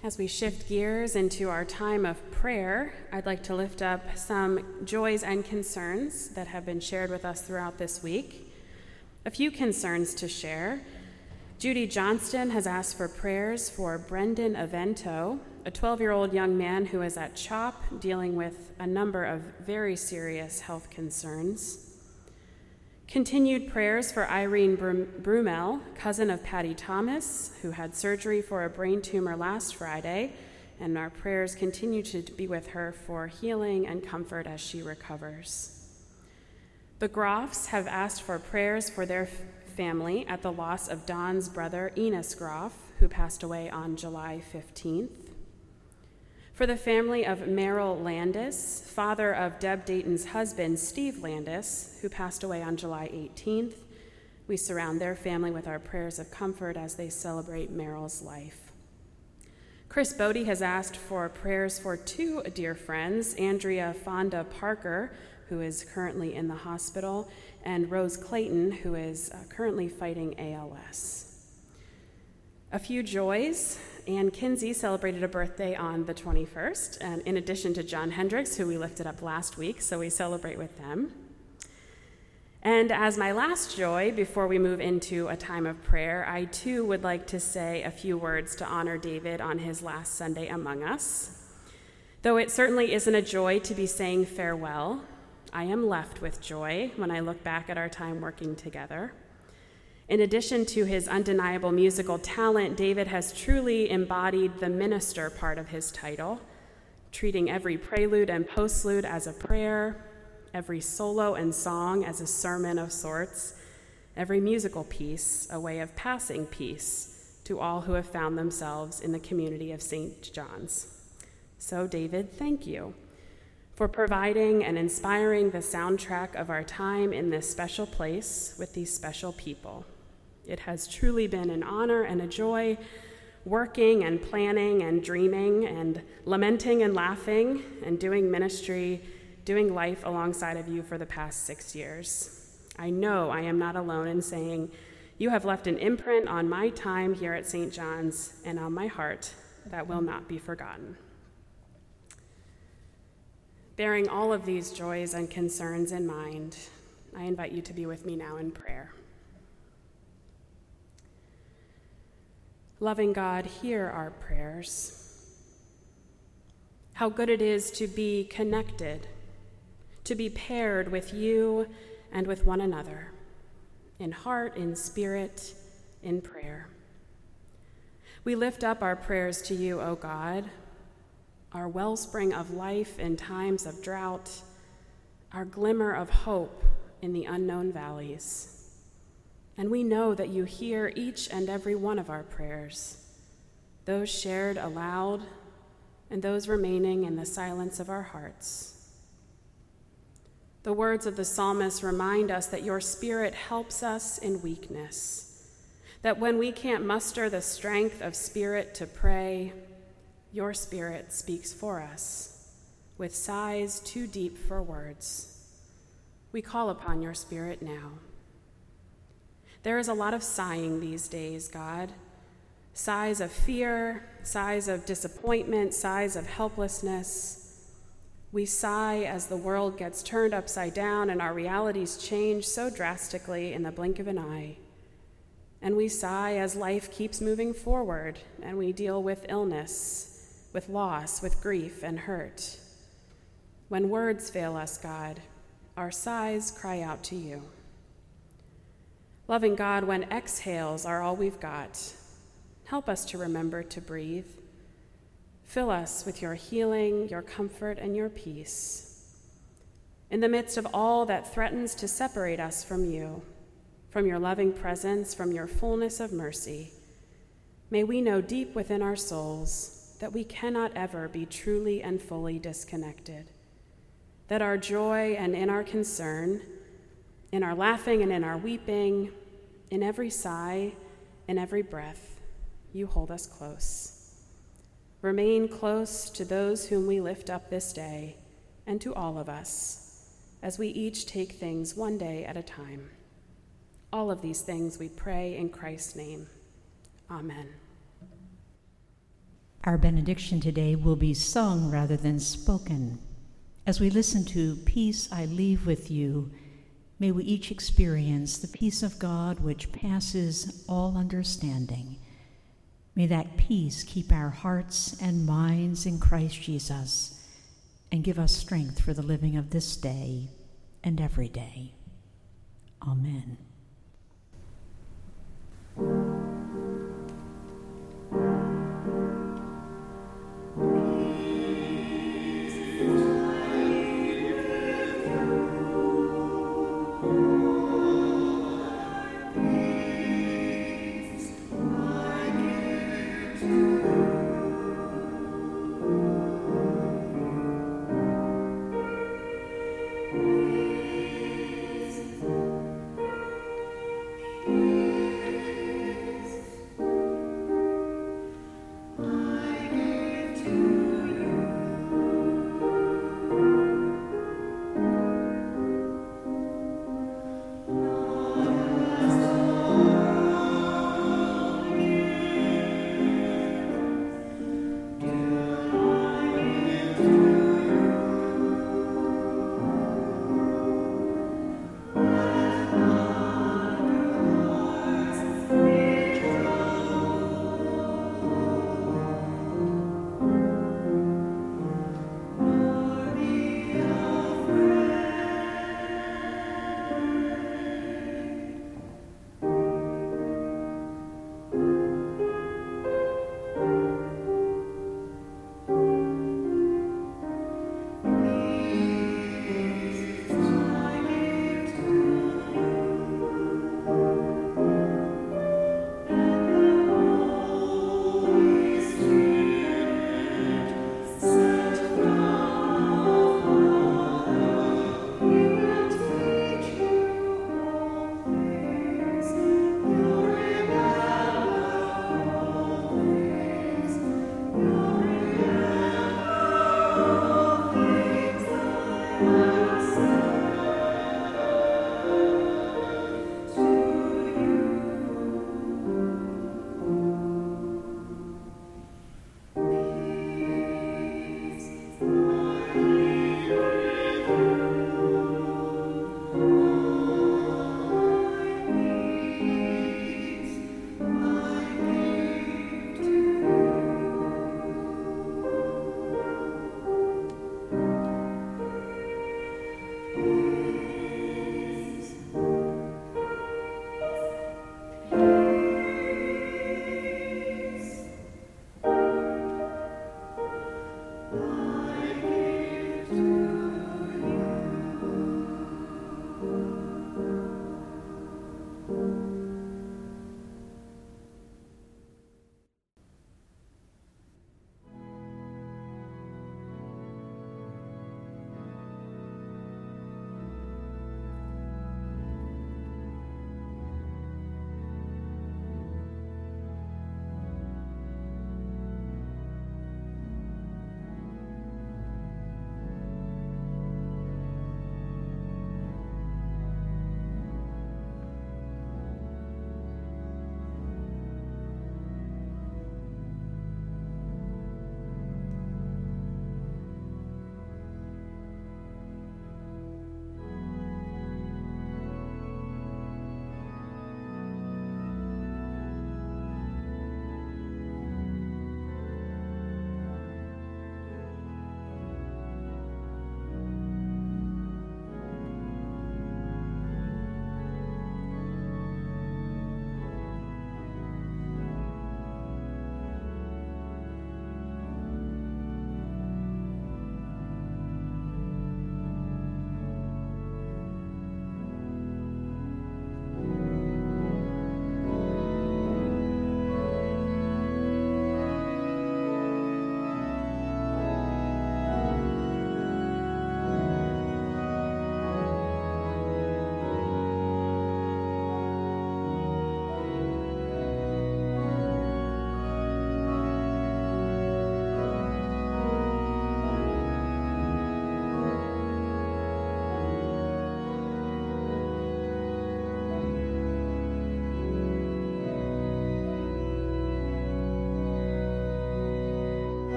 As we shift gears into our time of prayer, I'd like to lift up some joys and concerns that have been shared with us throughout this week. A few concerns to share. Judy Johnston has asked for prayers for Brendan Avento, a 12-year-old young man who is at CHOP dealing with a number of very serious health concerns. Continued prayers for Irene Brumel, cousin of Patty Thomas, who had surgery for a brain tumor last Friday, and our prayers continue to be with her for healing and comfort as she recovers. The Groffs have asked for prayers for their family at the loss of Don's brother, Enos Groff, who passed away on July 15th. For the family of Merrill Landis, father of Deb Dayton's husband, Steve Landis, who passed away on July 18th, we surround their family with our prayers of comfort as they celebrate Merrill's life. Chris Bodie has asked for prayers for two dear friends, Andrea Fonda Parker, who is currently in the hospital, and Rose Clayton, who is currently fighting ALS. A few joys. Ann Kinsey celebrated a birthday on the 21st, and in addition to John Hendricks, who we lifted up last week, so we celebrate with them. And as my last joy, before we move into a time of prayer, I too would like to say a few words to honor David on his last Sunday among us. Though it certainly isn't a joy to be saying farewell, I am left with joy when I look back at our time working together. In addition to his undeniable musical talent, David has truly embodied the minister part of his title, treating every prelude and postlude as a prayer, every solo and song as a sermon of sorts, every musical piece a way of passing peace to all who have found themselves in the community of St. John's. So, David, thank you for providing and inspiring the soundtrack of our time in this special place with these special people. It has truly been an honor and a joy working and planning and dreaming and lamenting and laughing and doing ministry, doing life alongside of you for the past 6 years. I know I am not alone in saying you have left an imprint on my time here at St. John's and on my heart that will not be forgotten. Bearing all of these joys and concerns in mind, I invite you to be with me now in prayer. Loving God, hear our prayers. How good it is to be connected, to be paired with you and with one another, in heart, in spirit, in prayer. We lift up our prayers to you, O God, our wellspring of life in times of drought, our glimmer of hope in the unknown valleys. And we know that you hear each and every one of our prayers, those shared aloud and those remaining in the silence of our hearts. The words of the psalmist remind us that your Spirit helps us in weakness, that when we can't muster the strength of spirit to pray, your Spirit speaks for us with sighs too deep for words. We call upon your Spirit now. There is a lot of sighing these days, God. Sighs of fear, sighs of disappointment, sighs of helplessness. We sigh as the world gets turned upside down and our realities change so drastically in the blink of an eye. And we sigh as life keeps moving forward and we deal with illness, with loss, with grief and hurt. When words fail us, God, our sighs cry out to you. Loving God, when exhales are all we've got, help us to remember to breathe. Fill us with your healing, your comfort, and your peace. In the midst of all that threatens to separate us from you, from your loving presence, from your fullness of mercy, may we know deep within our souls that we cannot ever be truly and fully disconnected, that our joy and in our concern, in our laughing and in our weeping, in every sigh, in every breath, you hold us close. Remain close to those whom we lift up this day and to all of us as we each take things one day at a time. All of these things we pray in Christ's name. Amen. Our benediction today will be sung rather than spoken. As we listen to Peace I Leave with You, may we each experience the peace of God which passes all understanding. May that peace keep our hearts and minds in Christ Jesus and give us strength for the living of this day and every day. Amen.